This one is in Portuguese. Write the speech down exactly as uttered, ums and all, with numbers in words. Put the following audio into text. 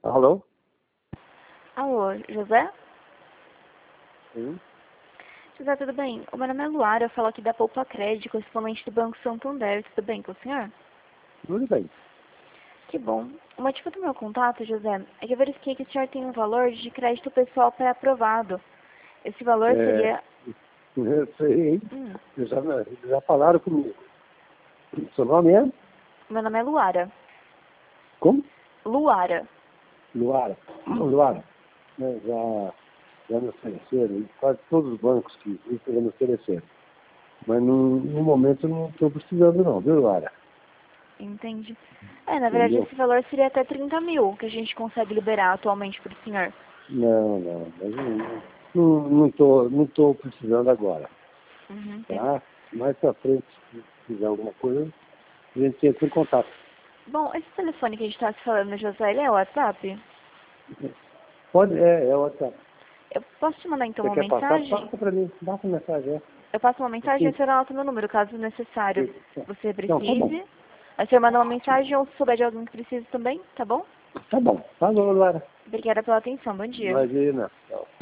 Alô? Alô, José? Sim. José, tudo bem? O meu nome é Luara, eu falo aqui da Poupa Crédito, correspondente do Banco Santander. Tudo bem com o senhor? Tudo bem. Que bom. O motivo do meu contato, José, é que eu verifiquei que o senhor tem um valor de crédito pessoal pré-aprovado. Esse valor É, seria... eu sei, Hum, já, já falaram comigo. Seu nome é? meu nome é Luara. Como? Luara. Luara. Luara. Né, Já, já me ofereceram, quase todos os bancos que existem já me ofereceram. Mas no, no momento eu não estou precisando não, viu, Luara? Entendi. É, na verdade, Entendeu? esse valor seria até trinta mil que a gente consegue liberar atualmente para o senhor. Não, não, mas não não, não, tô, não tô precisando agora, Uhum, tem... tá? Mais pra frente, se fizer alguma coisa, a gente entra em contato. Bom, esse telefone que a gente está se falando, José, ele é o WhatsApp? Pode, é, é outra. Eu posso te mandar então Você uma quer passar? mensagem? Passa para mim. Passa a mensagem. É. Eu passo uma mensagem e Aqui. você anota meu número, caso necessário você Não, tá bom. precise. Aí você manda uma mensagem ou se souber de alguém que precise também, tá bom? Tá bom. Falou, Lara. Obrigada pela atenção, bom dia. Imagina. Tchau.